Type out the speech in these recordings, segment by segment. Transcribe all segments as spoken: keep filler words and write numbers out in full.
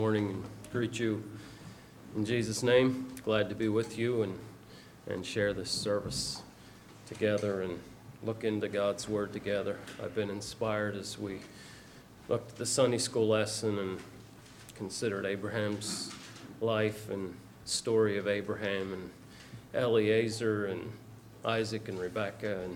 Morning and greet you in Jesus' name. Glad to be with you and and share this service together and look into God's Word together. I've been inspired as we looked at the Sunday school lesson and considered Abraham's life and story of Abraham and Eliezer and Isaac and Rebekah, and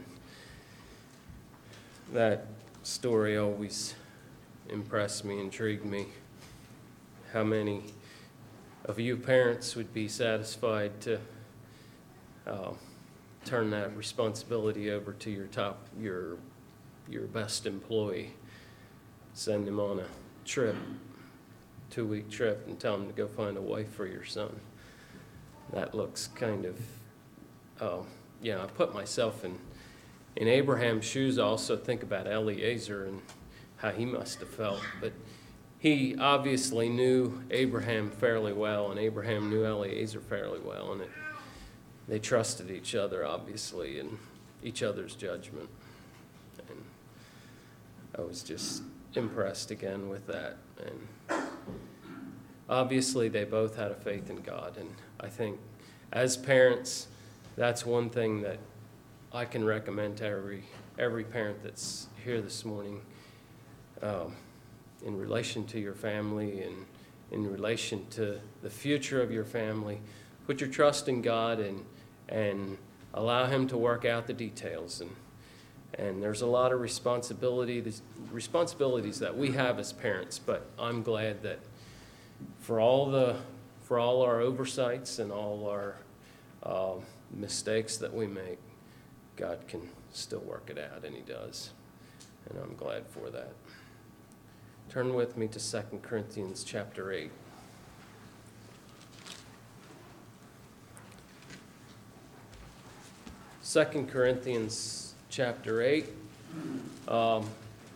that story always impressed me, intrigued me. How many of you parents would be satisfied to uh, turn that responsibility over to your top, your your best employee, send him on a trip, two-week trip, and tell him to go find a wife for your son? That looks kind of, uh, yeah, I put myself in, in Abraham's shoes. I also think about Eliezer and how he must have felt, but he obviously knew Abraham fairly well, and Abraham knew Eliezer fairly well, and it, they trusted each other, obviously, in each other's judgment. And I was just impressed again with that. And obviously, they both had a faith in God, and I think as parents, that's one thing that I can recommend to every every parent that's here this morning. Um, in relation to your family and in relation to the future of your family, put your trust in God and and allow Him to work out the details. And and there's a lot of responsibilities responsibilities that we have as parents, but I'm glad that for all the for all our oversights and all our uh, mistakes that we make, God can still work it out, and He does. And I'm glad for that. Turn with me to Second Corinthians chapter eight. Second Corinthians chapter eight. Um,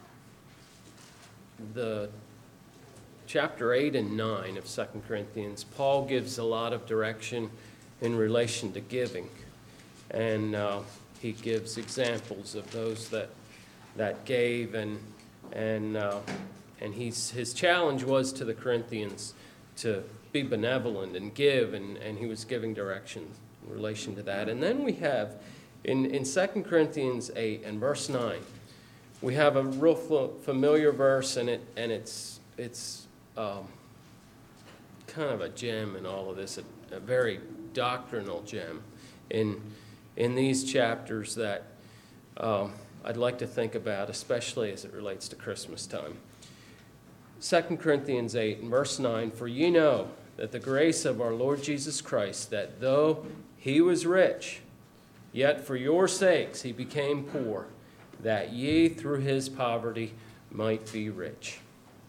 the chapter eight and nine of Second Corinthians, Paul gives a lot of direction in relation to giving. And uh, he gives examples of those that that gave, and and uh, And he's, his challenge was to the Corinthians to be benevolent and give, and, and he was giving direction in relation to that. And then we have, in, in Second Corinthians eight and verse nine, we have a real familiar verse, and it and it's it's um, kind of a gem in all of this, a, a very doctrinal gem in in these chapters that um, I'd like to think about, especially as it relates to Christmas time. Second Corinthians eight and verse nine, "For ye know that the grace of our Lord Jesus Christ, that though he was rich, yet for your sakes he became poor, that ye through his poverty might be rich."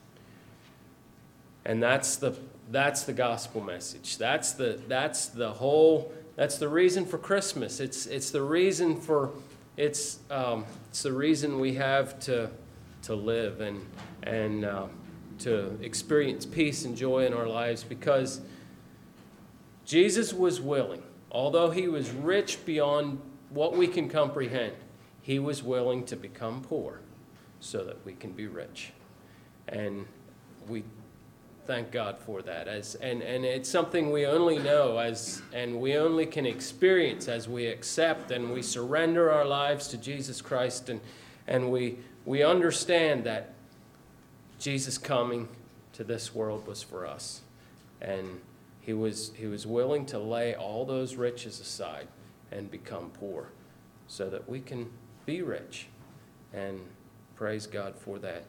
And that's the that's the gospel message. That's the that's the whole that's the reason for Christmas. It's it's the reason for it's um, it's the reason we have to to live and and. Uh, to experience peace and joy in our lives, because Jesus was willing, although he was rich beyond what we can comprehend, he was willing to become poor so that we can be rich. And we thank God for that. As and, and it's something we only know as and we only can experience as we accept and we surrender our lives to Jesus Christ, and and we we understand that Jesus coming to this world was for us, and he was he was willing to lay all those riches aside and become poor so that we can be rich, and praise God for that.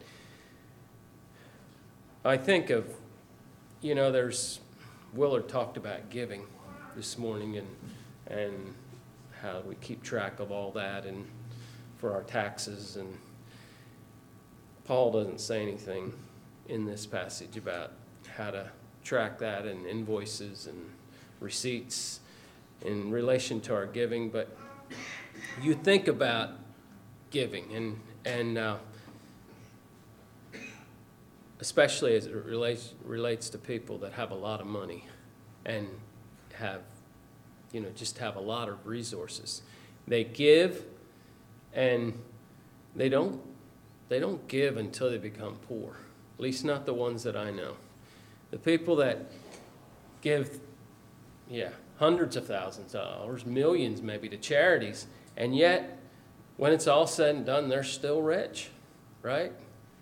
I think of, you know, there's, Willard talked about giving this morning and and how we keep track of all that and for our taxes, and Paul doesn't say anything in this passage about how to track that and invoices and receipts in relation to our giving, but you think about giving, and and uh, especially as it relates relates to people that have a lot of money and have, you know, just have a lot of resources. They give, and they don't They don't give until they become poor, at least not the ones that I know. The people that give, yeah, hundreds of thousands of dollars, millions maybe, to charities, and yet, when it's all said and done, they're still rich, right?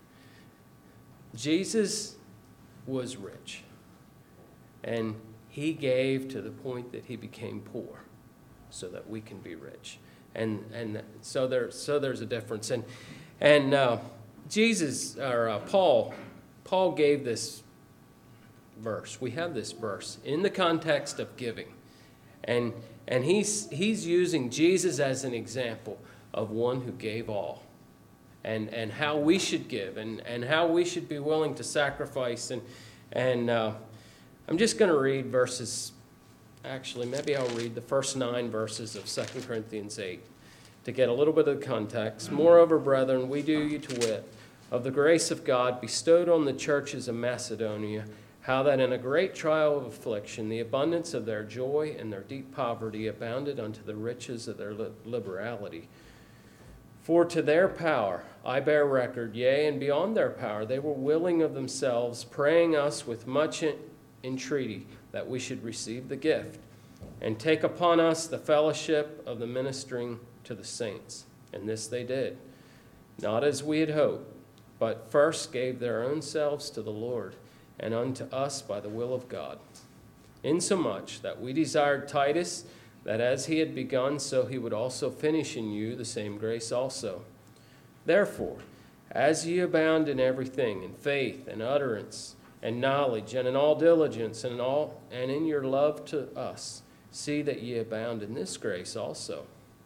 Jesus was rich, and he gave to the point that he became poor so that we can be rich. And and so there so there's a difference. And and uh, Jesus or uh, Paul Paul gave this verse. We have this verse in the context of giving, and and he's he's using Jesus as an example of one who gave all, and and how we should give, and and how we should be willing to sacrifice. And and uh, I'm just going to read verses. Actually, maybe I'll read the first nine verses of Second Corinthians eight to get a little bit of the context. Moreover, brethren, we do you to wit of the grace of God bestowed on the churches of Macedonia, how that in a great trial of affliction, the abundance of their joy and their deep poverty abounded unto the riches of their liberality. For to their power I bear record, yea, and beyond their power, they were willing of themselves, praying us with much entreaty that we should receive the gift, and take upon us the fellowship of the ministering to the saints. And this they did, not as we had hoped, but first gave their own selves to the Lord, and unto us by the will of God. Insomuch that we desired Titus, that as he had begun, so he would also finish in you the same grace also. Therefore, as ye abound in everything, in faith and utterance and knowledge, and in all diligence, and in all and in your love to us, see that ye abound in this grace also.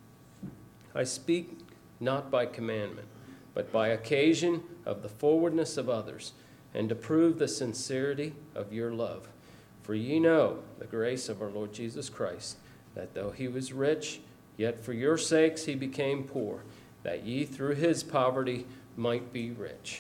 I speak not by commandment, but by occasion of the forwardness of others, and to prove the sincerity of your love. For ye know the grace of our Lord Jesus Christ, that though he was rich, yet for your sakes he became poor, that ye through his poverty might be rich.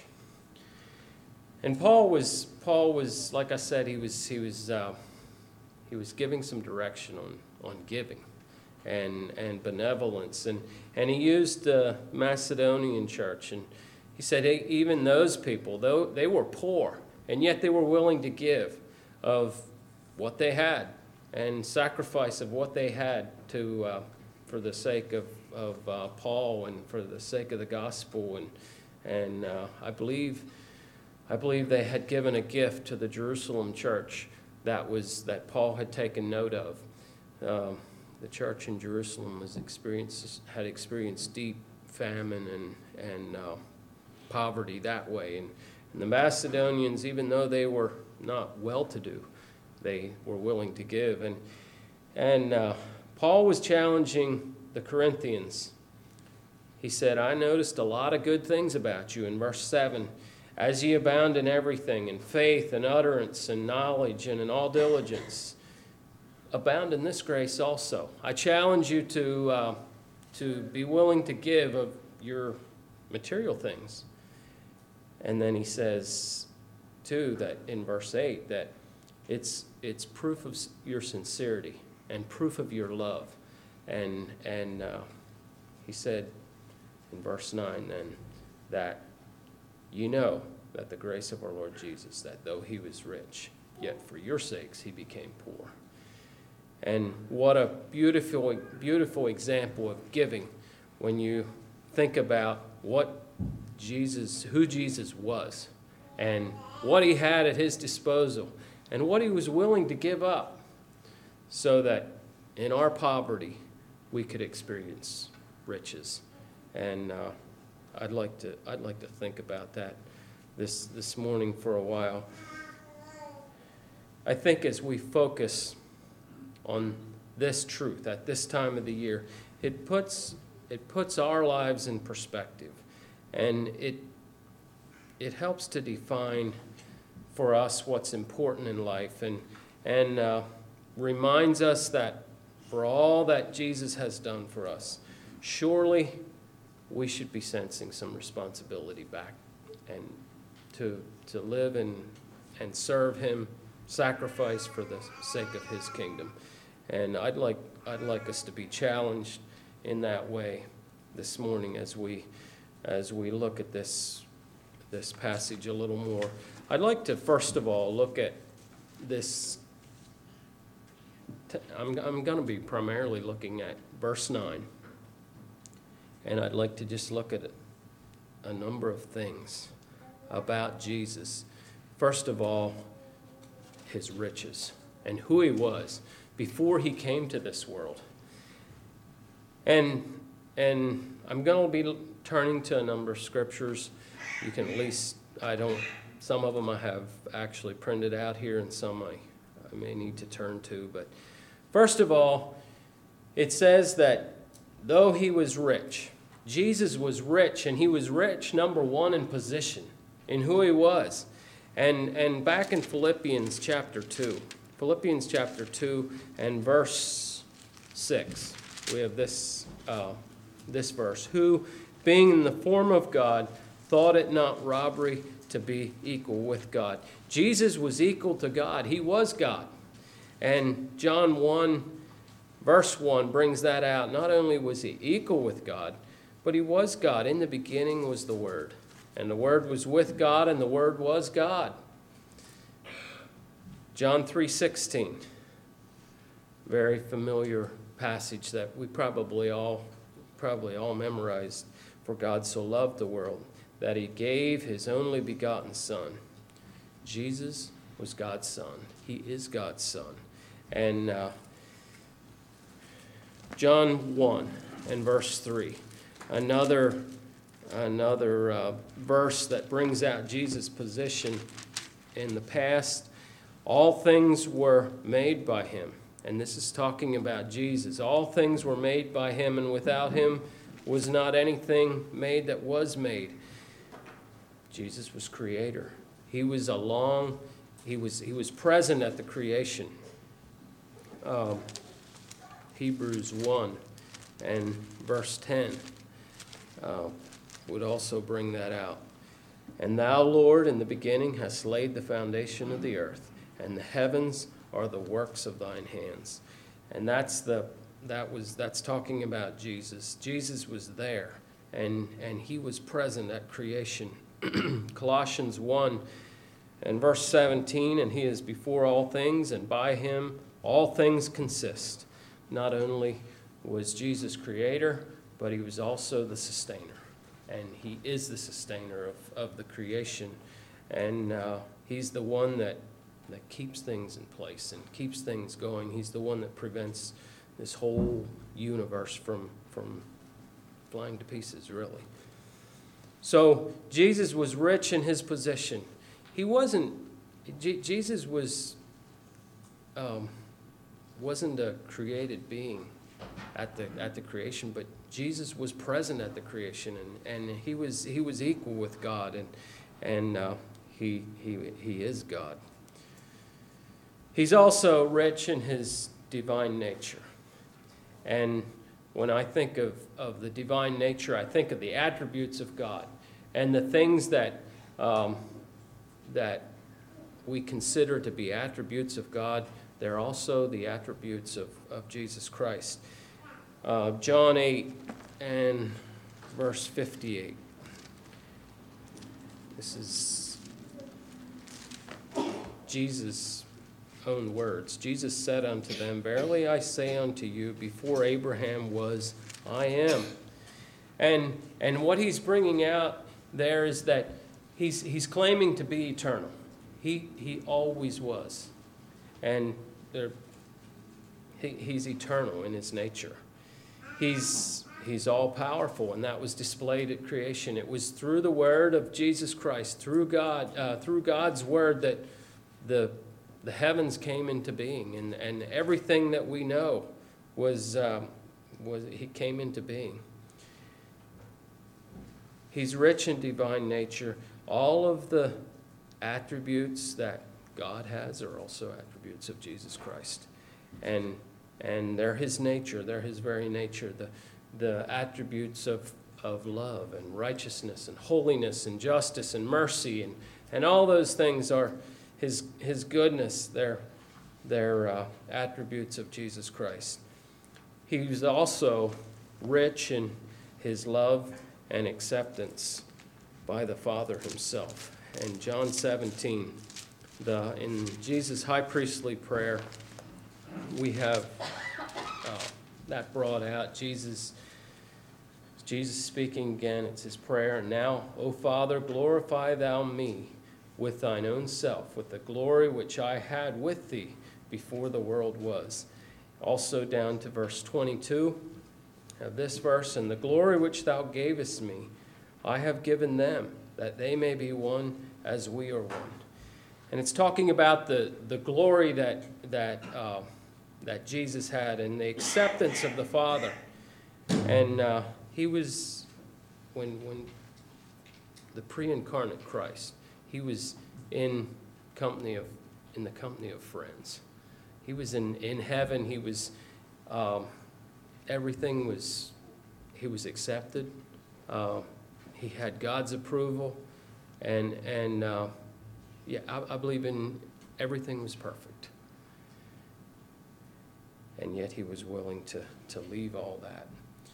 And Paul was, Paul was, like I said, he was, he was, uh, he was giving some direction on, on giving, and and benevolence, and and he used the Macedonian church, and he said, hey, even those people, though they were poor, and yet they were willing to give of what they had and sacrifice of what they had to uh, for the sake of of uh, Paul and for the sake of the gospel, and and uh, I believe. I believe they had given a gift to the Jerusalem church that was that Paul had taken note of. Um, the church in Jerusalem was experienced, had experienced deep famine and and uh, poverty that way. And, and the Macedonians, even though they were not well-to-do, they were willing to give. And and uh, Paul was challenging the Corinthians. He said, "I noticed a lot of good things about you." In verse seven. As ye abound in everything, in faith and utterance and knowledge and in all diligence, abound in this grace also. I challenge you to uh, to be willing to give of your material things. And then he says, too, that in verse eight, that it's it's proof of your sincerity and proof of your love. And and uh, he said in verse nine then that you know that the grace of our Lord Jesus, that though he was rich, yet for your sakes he became poor. And what a beautiful, beautiful example of giving when you think about what Jesus, who Jesus was, and what he had at his disposal, and what he was willing to give up so that in our poverty we could experience riches. And uh, I'd like to I'd like to think about that this this morning for a while. I think as we focus on this truth at this time of the year, it puts it puts our lives in perspective, and it it helps to define for us what's important in life, and and uh, reminds us that for all that Jesus has done for us, surely we should be sensing some responsibility back, and to to live and and serve him, sacrifice for the sake of his kingdom. And I'd like I'd like us to be challenged in that way this morning as we as we look at this this passage a little more. I'd like to first of all look at this, I'm, I'm going to be primarily looking at verse nine. And I'd like to just look at a number of things about Jesus. First of all, his riches and who he was before he came to this world. And, and I'm going to be turning to a number of scriptures. You can at least, I don't, some of them I have actually printed out here and some I, I may need to turn to. But first of all, it says that though he was rich, Jesus was rich, and he was rich, number one, in position, in who he was. And, and back in Philippians chapter two, Philippians chapter two and verse six, we have this, uh, this verse. Who, being in the form of God, thought it not robbery to be equal with God. Jesus was equal to God. He was God. And John one, verse one brings that out. Not only was he equal with God, but he was God. In the beginning was the Word. And the Word was with God, and the Word was God. John three sixteen. Very familiar passage that we probably all, probably all memorized. For God so loved the world that he gave his only begotten Son. Jesus was God's Son. He is God's Son. And uh, John one and verse three. Another, another uh, verse that brings out Jesus' position in the past. All things were made by him. And this is talking about Jesus. All things were made by him, and without him was not anything made that was made. Jesus was creator. He was along, he was, he was present at the creation. Uh, Hebrews one and verse ten. Uh, would also bring that out. And thou, Lord, in the beginning hast laid the foundation of the earth, and the heavens are the works of thine hands. And that's the that was that's talking about Jesus. Jesus was there, and and he was present at creation. Colossians one and verse seventeen, and he is before all things, and by him all things consist. Not only was Jesus creator, but he was also the sustainer. And he is the sustainer of, of the creation. And uh, he's the one that, that keeps things in place and keeps things going. He's the one that prevents this whole universe from, from flying to pieces, really. So Jesus was rich in his position. He wasn't, J- Jesus was, um, wasn't a created being at the at the creation, but Jesus was present at the creation, and, and he was he was equal with God, and and uh, he he he is God. He's also rich in his divine nature, and when I think of, of the divine nature, I think of the attributes of God and the things that um, that we consider to be attributes of God. They're also the attributes of, of Jesus Christ. Uh, John eight and verse fifty-eight. This is Jesus' own words. Jesus said unto them, Verily I say unto you, before Abraham was, I am. And and what he's bringing out there is that he's he's claiming to be eternal. He he always was. And there, he, he's eternal in his nature. He's he's all-powerful, and that was displayed at creation. It was through the word of Jesus Christ, through God, uh, through God's word, that the the heavens came into being, and, and everything that we know was um, was he came into being. He's rich in divine nature. All of the attributes that God has are also attributes of Jesus Christ. And and they're his nature, they're his very nature. The the attributes of, of love and righteousness and holiness and justice and mercy and, and all those things are his his goodness. They're, they're uh, attributes of Jesus Christ. He was also rich in his love and acceptance by the Father himself. And John seventeen the in Jesus' high priestly prayer, we have uh, that brought out. Jesus, Jesus speaking again. It's his prayer. Now, O Father, glorify thou me with thine own self, with the glory which I had with thee before the world was. Also down to verse twenty-two of this verse, and the glory which thou gavest me, I have given them, that they may be one as we are one. And it's talking about the, the glory that, that, uh, that Jesus had and the acceptance of the Father. And uh, he was, when, when the pre-incarnate Christ, he was in company of, in the company of friends. He was in, in heaven. He was, um, everything was, he was accepted. Uh, he had God's approval. And, and uh, yeah, I, I believe in everything was perfect. And yet he was willing to, to leave all that.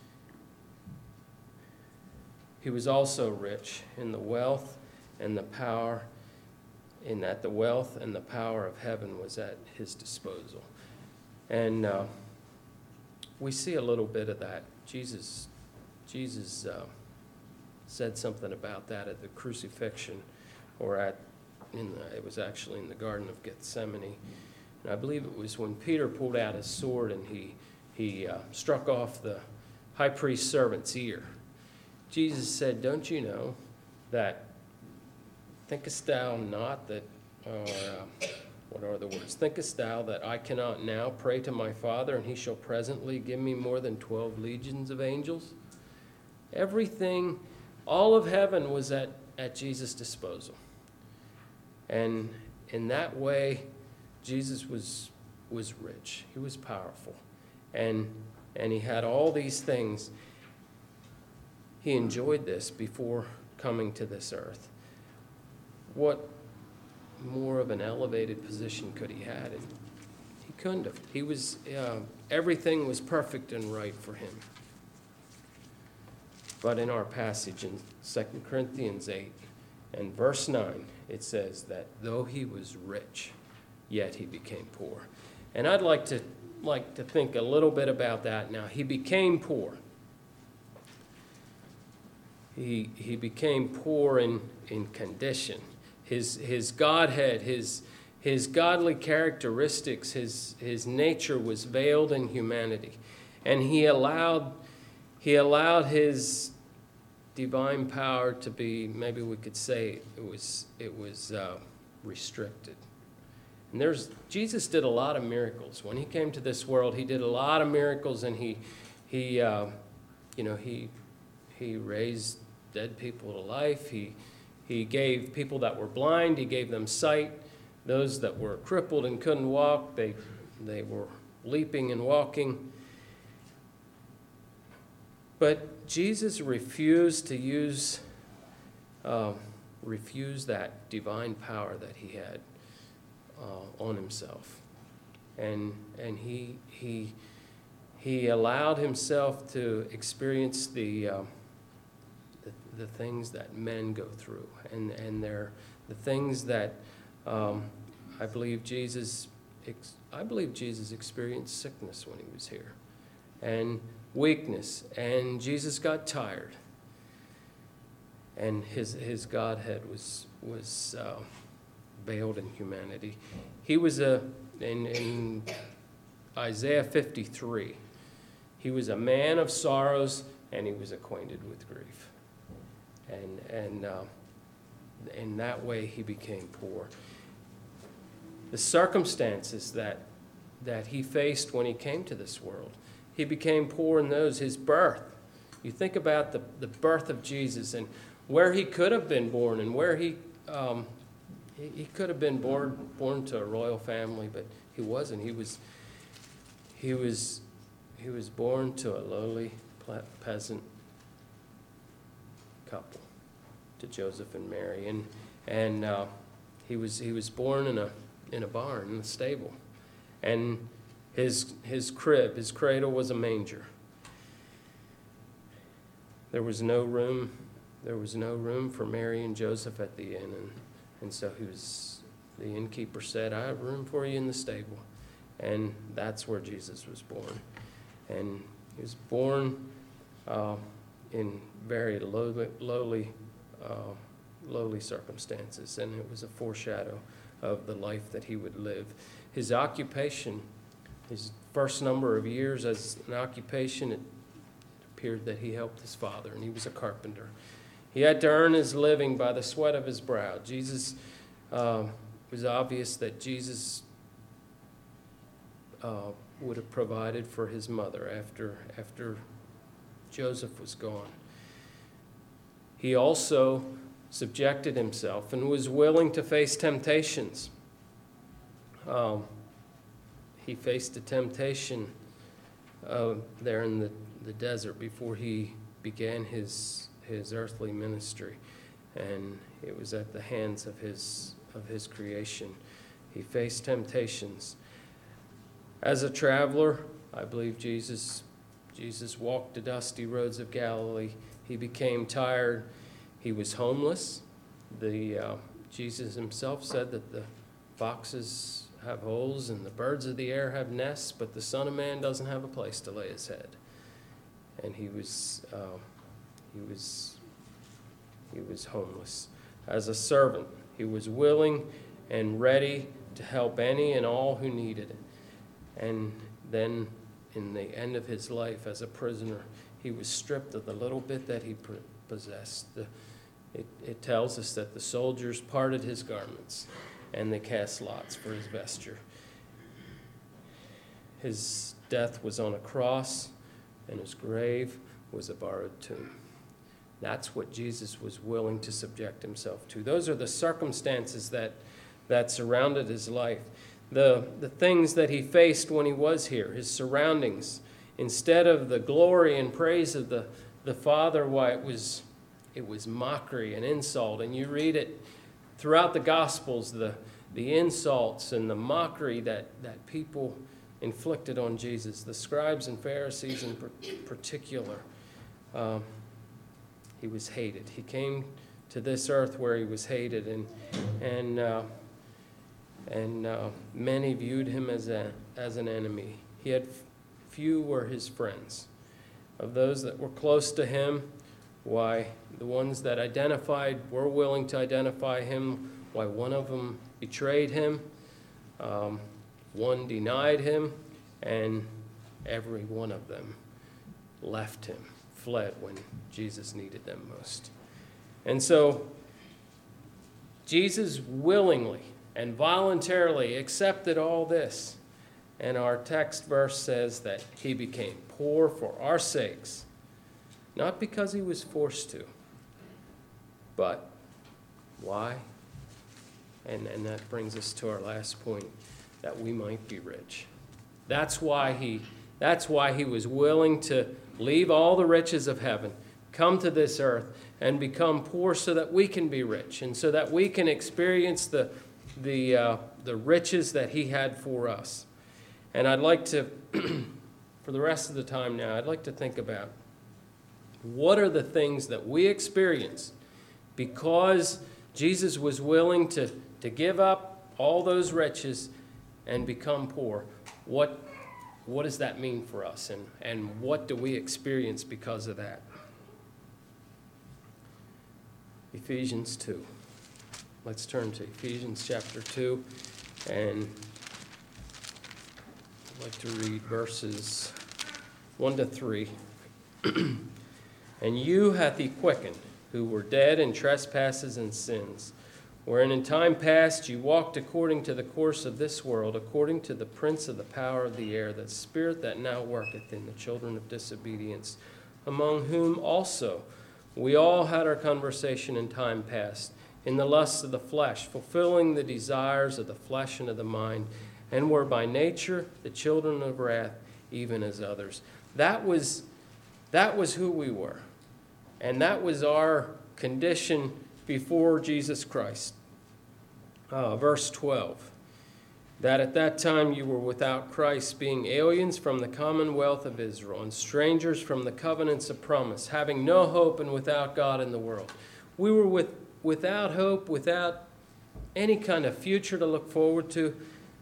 He was also rich in the wealth and the power, in that the wealth and the power of heaven was at his disposal. And uh, we see a little bit of that. Jesus, Jesus uh, said something about that at the crucifixion, or at, in the, it was actually in the Garden of Gethsemane. And I believe it was when Peter pulled out his sword and he, he uh, struck off the high priest's servant's ear. Jesus said, don't you know that, thinkest thou not that, or uh, what are the words? Thinkest thou that I cannot now pray to my Father, and he shall presently give me more than twelve legions of angels? Everything, all of heaven was at, at Jesus' disposal. And in that way, Jesus was, was rich. He was powerful. And, and he had all these things. He enjoyed this before coming to this earth. What more of an elevated position could he had? And he couldn't have. He was, uh, everything was perfect and right for him. But in our passage in Second Corinthians eight and verse nine, it says that though he was rich, yet he became poor. And I'd like to, like to think a little bit about that now. He became poor. He, he became poor in, in condition. His, his Godhead, his, his godly characteristics, his, his nature was veiled in humanity. And he allowed, he allowed his divine power to be, maybe we could say it was, it was uh, restricted. And there's, Jesus did a lot of miracles. When he came to this world, he did a lot of miracles, and he, he uh, you know, he, he raised dead people to life. He, he gave people that were blind, he gave them sight. Those that were crippled and couldn't walk, they, they were leaping and walking. But Jesus refused to use, uh, refused that divine power that he had uh, on himself. And, and he, he, he allowed himself to experience the, uh, the, the things that men go through. And, and they're the things that um, I believe Jesus, ex- I believe Jesus experienced sickness when he was here. And weakness, and Jesus got tired, and his his Godhead was was uh, veiled in humanity. He was a in, in Isaiah fifty-three. He was a man of sorrows, and he was acquainted with grief, and and uh, in that way he became poor. The circumstances that that he faced when he came to this world. He became poor in those, his birth. You think about the, the birth of Jesus and where he could have been born and where he, um, he, he could have been born, born to a royal family, but he wasn't. He was, he was, he was born to a lowly peasant couple, to Joseph and Mary. And, and uh, he was, he was born in a, in a barn, in a stable. And His his crib, his cradle was a manger. There was no room, there was no room for Mary and Joseph at the inn, and, and so he was the innkeeper said, "I have room for you in the stable." And that's where Jesus was born. And he was born uh, in very lowly, lowly, uh, lowly circumstances, and it was a foreshadow of the life that he would live. His occupation, his first number of years as an occupation, it appeared that he helped his father, and he was a carpenter. He had to earn his living by the sweat of his brow. Jesus, uh, it was obvious that Jesus uh, would have provided for his mother after, after Joseph was gone. He also subjected himself and was willing to face temptations. Um, he faced a temptation uh, there in the, the desert before he began his his earthly ministry, and it was at the hands of his of his creation. He faced temptations. As a traveler, I believe Jesus Jesus walked the dusty roads of Galilee. He became tired. He was homeless. The uh, Jesus himself said that the foxes have holes and the birds of the air have nests, but the Son of Man doesn't have a place to lay his head. And he was uh, he was he was homeless. As a servant, he was willing and ready to help any and all who needed it. And then in the end of his life as a prisoner, he was stripped of the little bit that he possessed. The, it, it tells us that the soldiers parted his garments and they cast lots for his vesture. His death was on a cross, and his grave was a borrowed tomb. That's what Jesus was willing to subject himself to. Those are the circumstances that, that surrounded his life. The, the things that he faced when he was here, his surroundings. Instead of the glory and praise of the, the Father, why it was, it was mockery and insult. And you read it throughout the Gospels, the, the insults and the mockery that, that people inflicted on Jesus, the scribes and Pharisees in particular. Um, he was hated. He came to this earth where he was hated, and and uh, and uh, many viewed him as a as an enemy. He had few were his friends. Of those that were close to him, why the ones that identified were willing to identify him. Why one of them betrayed him. Um, One denied him, and every one of them left him, fled when Jesus needed them most. And so Jesus willingly and voluntarily accepted all this. And our text verse says that he became poor for our sakes, not because he was forced to, but why? And, and that brings us to our last point, that we might be rich. That's why he, that's why he was willing to leave all the riches of heaven, come to this earth, and become poor so that we can be rich, and so that we can experience the, the, uh, the riches that he had for us. And I'd like to, for the rest of the time now, I'd like to think about what are the things that we experience because Jesus was willing to, to give up all those riches and become poor. What, what does that mean for us, and, and what do we experience because of that? Ephesians two. Let's turn to Ephesians chapter two, and I'd like to read verses one to three. And you hath he quickened, who were dead in trespasses and sins, wherein in time past you walked according to the course of this world, according to the prince of the power of the air, that spirit that now worketh in the children of disobedience, among whom also we all had our conversation in time past, in the lusts of the flesh, fulfilling the desires of the flesh and of the mind, and were by nature the children of wrath, even as others. That was, that was who we were, and that was our condition before Jesus Christ. Uh, verse twelve, that at that time you were without Christ, being aliens from the commonwealth of Israel, and strangers from the covenants of promise, having no hope and without God in the world. We were with, without hope, without any kind of future to look forward to,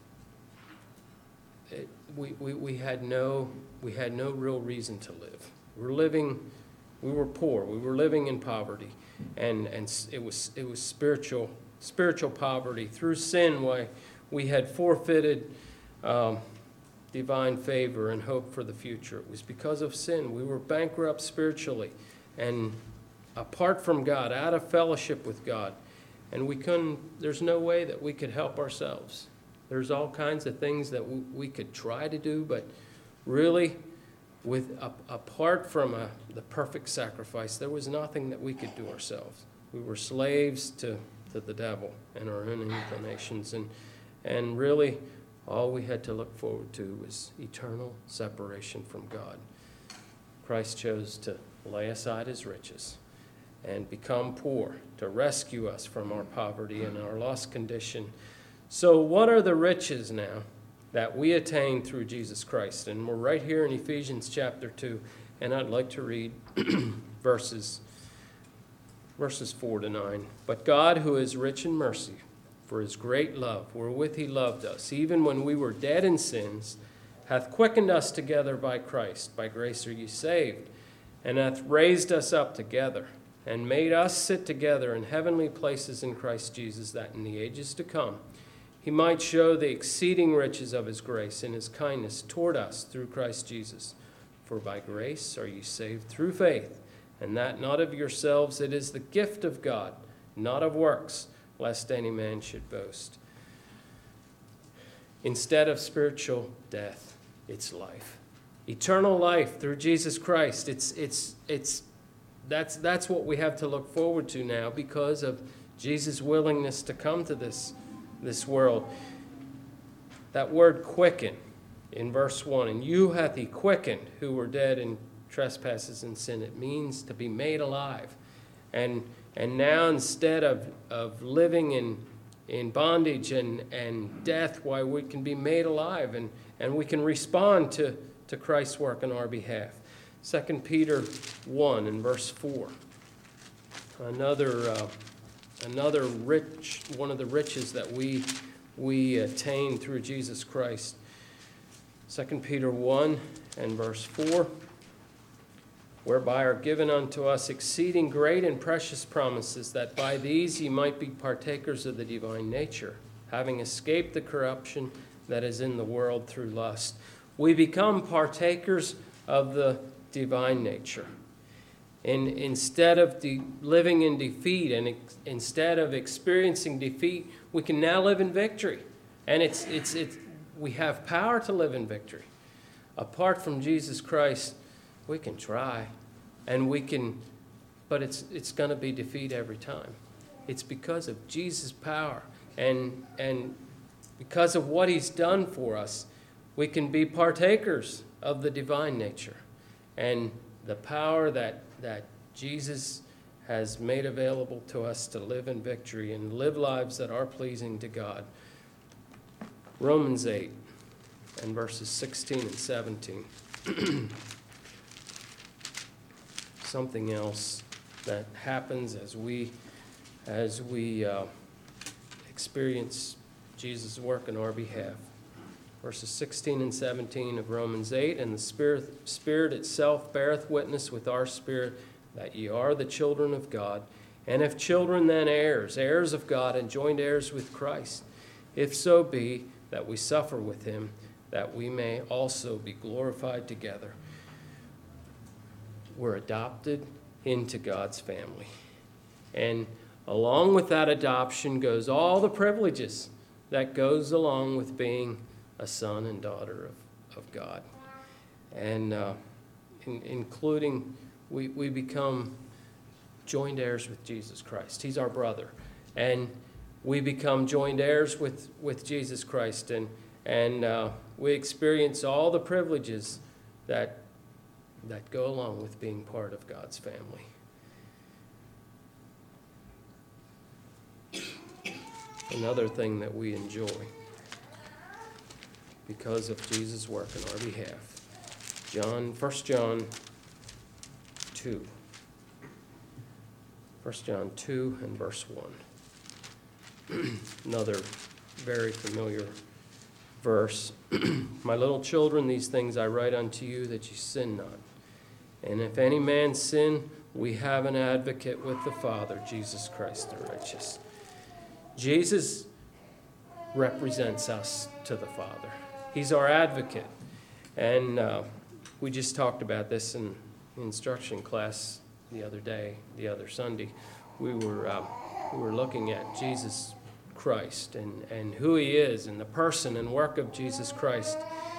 it, we, we, we had no we had no real reason to live. We were living, we were poor. We were living in poverty, and and it was it was spiritual spiritual poverty through sin. Why we had forfeited um, divine favor and hope for the future. It was because of sin. We were bankrupt spiritually, and apart from God, out of fellowship with God, and we couldn't. There's no way that we could help ourselves. There's all kinds of things that we, we could try to do, but really, with a, apart from a, the perfect sacrifice, there was nothing that we could do ourselves. We were slaves to, to the devil and our own inclinations, and and really, all we had to look forward to was eternal separation from God. Christ chose to lay aside his riches and become poor to rescue us from our poverty and our lost condition. So what are the riches now that we attain through Jesus Christ? And we're right here in Ephesians chapter two, and I'd like to read verses, verses four to nine. But God, who is rich in mercy, for his great love, wherewith he loved us, even when we were dead in sins, hath quickened us together by Christ. By grace are ye saved, and hath raised us up together, and made us sit together in heavenly places in Christ Jesus, that in the ages to come he might show the exceeding riches of his grace and his kindness toward us through Christ Jesus. For by grace are ye saved through faith, and that not of yourselves, it is the gift of God, not of works, lest any man should boast. Instead of spiritual death, it's life. Eternal life through Jesus Christ. It's it's it's that's that's what we have to look forward to now because of Jesus' willingness to come to this this world. That word quicken in verse one, and you hath he quickened who were dead in trespasses and sin. It means to be made alive. And and now instead of, of living in in bondage and, and death, why we can be made alive and, and we can respond to, to Christ's work on our behalf. Second Peter one and verse four. Another uh, Another rich, one of the riches that we we attain through Jesus Christ. Second Peter one and verse four, whereby are given unto us exceeding great and precious promises, that by these ye might be partakers of the divine nature, having escaped the corruption that is in the world through lust. We become partakers of the divine nature. And instead of de- living in defeat and ex- instead of experiencing defeat, we can now live in victory. And it's it's it's we have power to live in victory. Apart from Jesus Christ, we can try, and we can, but it's it's going to be defeat every time. It's because of Jesus' power and and because of what he's done for us, we can be partakers of the divine nature and the power that that Jesus has made available to us to live in victory and live lives that are pleasing to God. Romans eight and verses sixteen and seventeen. Something else that happens as we as we uh, experience Jesus' work on our behalf. Verses sixteen and seventeen of Romans eight, and the Spirit, Spirit itself beareth witness with our spirit that ye are the children of God. And if children, then heirs, heirs of God, and joint heirs with Christ, if so be that we suffer with him, that we may also be glorified together. We're adopted into God's family. And along with that adoption goes all the privileges that goes along with being a son and daughter of, of God. And uh, in, including, we, we become joint heirs with Jesus Christ. He's our brother. And we become joint heirs with, with Jesus Christ. And, and uh, we experience all the privileges that, that go along with being part of God's family. Another thing that we enjoy because of Jesus' work on our behalf. John, First John two. First John two and verse one. Another very familiar verse. My little children, these things I write unto you, that you sin not. And if any man sin, we have an advocate with the Father, Jesus Christ the righteous. Jesus represents us to the Father. He's our advocate. And uh, we just talked about this in instruction class the other day, the other Sunday. We were uh, we were looking at Jesus Christ and, and who he is and the person and work of Jesus Christ.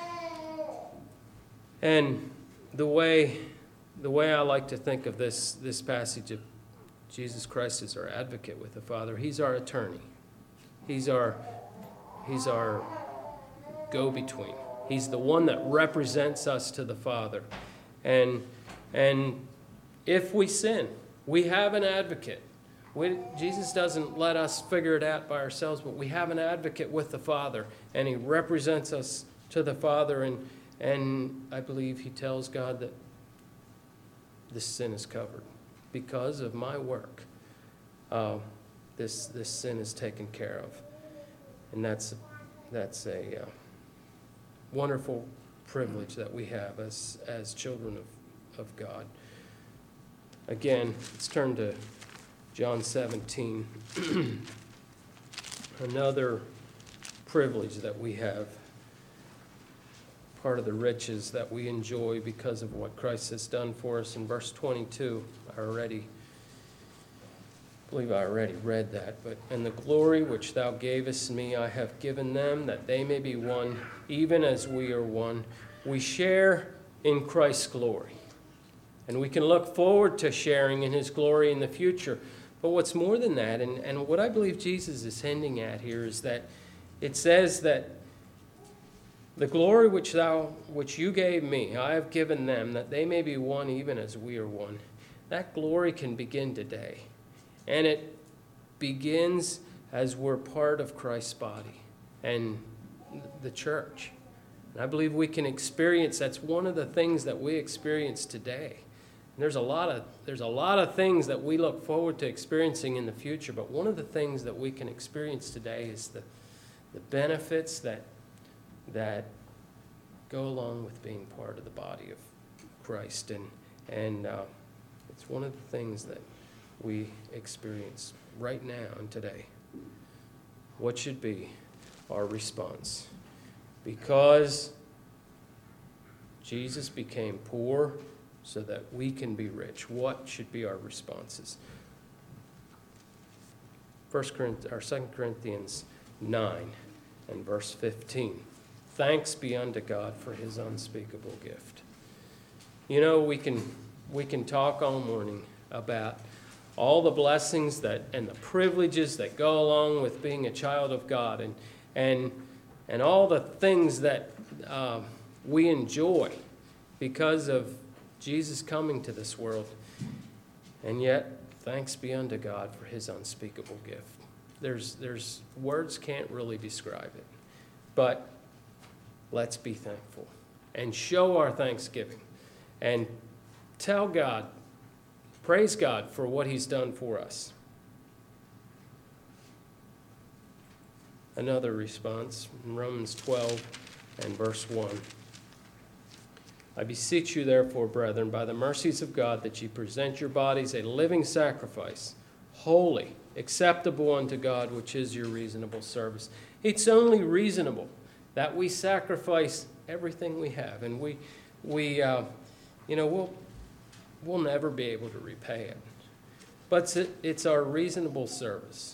And the way the way I like to think of this this passage of Jesus Christ as our advocate with the Father, he's our attorney. He's our he's our go-between. He's the one that represents us to the Father. And and if we sin, we have an advocate. We, Jesus doesn't let us figure it out by ourselves, but we have an advocate with the Father, and he represents us to the Father. And, and I believe he tells God that this sin is covered. Because of my work, uh, this, this sin is taken care of. And that's, that's a uh, wonderful privilege that we have as, as children of, of God. Again, let's turn to John seventeen. Another privilege that we have, part of the riches that we enjoy because of what Christ has done for us. In verse twenty-two, I already I believe I already read that, but and the glory which thou gavest me I have given them, that they may be one, even as we are one. We share in Christ's glory. And we can look forward to sharing in his glory in the future. But what's more than that, and, and what I believe Jesus is hinting at here, is that it says that the glory which thou which you gave me, I have given them, that they may be one even as we are one. That glory can begin today. And it begins as we're part of Christ's body and the church. And I believe we can experience, that's one of the things that we experience today. And there's a lot of there's a lot of things that we look forward to experiencing in the future, but one of the things that we can experience today is the the benefits that that go along with being part of the body of Christ. And and uh, it's one of the things that we experience right now and today. What should be our response? Because Jesus became poor so that we can be rich, what should be our responses? First Corinthians, or Second Corinthians nine and verse fifteen. Thanks be unto God for his unspeakable gift. You know, we can we can talk all morning about all the blessings that and the privileges that go along with being a child of God, and and and all the things that uh, we enjoy because of Jesus coming to this world. And yet, thanks be unto God for his unspeakable gift. There's there's words can't really describe it. But let's be thankful and show our thanksgiving and tell God, praise God for what he's done for us. Another response in Romans twelve and verse one. I beseech you, therefore, brethren, by the mercies of God, that ye present your bodies a living sacrifice, holy, acceptable unto God, which is your reasonable service. It's only reasonable that we sacrifice everything we have, and we, we, uh, you know, we'll we'll never be able to repay it, but it's, it's our reasonable service.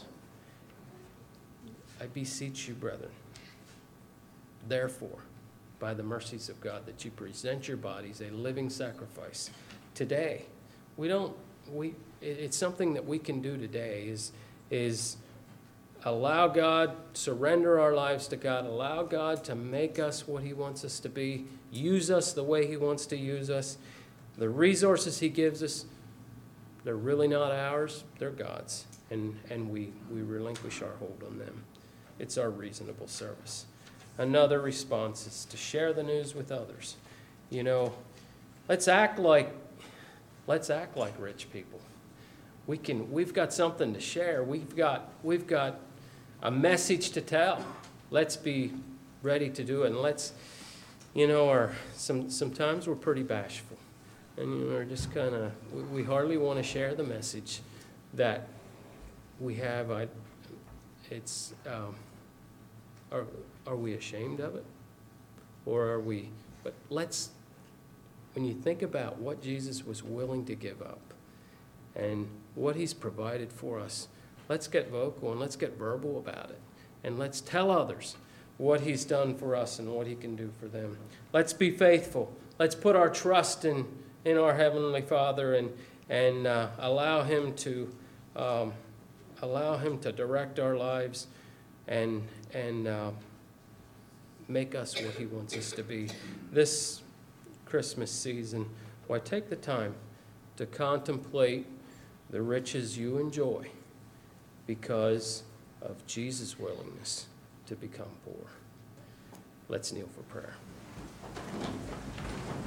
I beseech you, brethren, therefore, by the mercies of God, that you present your bodies a living sacrifice. Today, we don't, we, it's something that we can do today, is, is allow God, surrender our lives to God, allow God to make us what he wants us to be, use us the way he wants to use us. The resources he gives us, they're really not ours, they're God's, and, and we, we relinquish our hold on them. It's our reasonable service. Another response is to share the news with others. You know, let's act like let's act like rich people. We can we've got something to share. We've got we've got a message to tell. Let's be ready to do it. And let's, you know, our, some, sometimes we're pretty bashful. And, you know, we're just kind of, we, we hardly want to share the message that we have. I, it's, um, are, are we ashamed of it? Or are we, but let's, when you think about what Jesus was willing to give up and what he's provided for us, let's get vocal and let's get verbal about it. And let's tell others what he's done for us and what he can do for them. Let's be faithful. Let's put our trust in, in our Heavenly Father and, and uh, allow him to um, allow him to direct our lives and, and uh, make us what he wants us to be. This Christmas season, why, take the time to contemplate the riches you enjoy because of Jesus' willingness to become poor. Let's kneel for prayer.